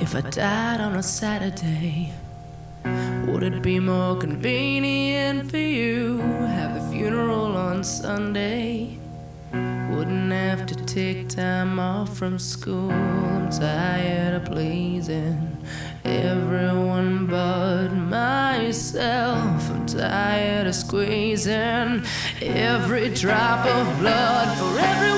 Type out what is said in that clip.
If I died on a Saturday, would it be more convenient for you? Have the funeral on Sunday. Wouldn't have to take time off from school. I'm tired of pleasing everyone but myself. I'm tired of squeezing every drop of blood for everyone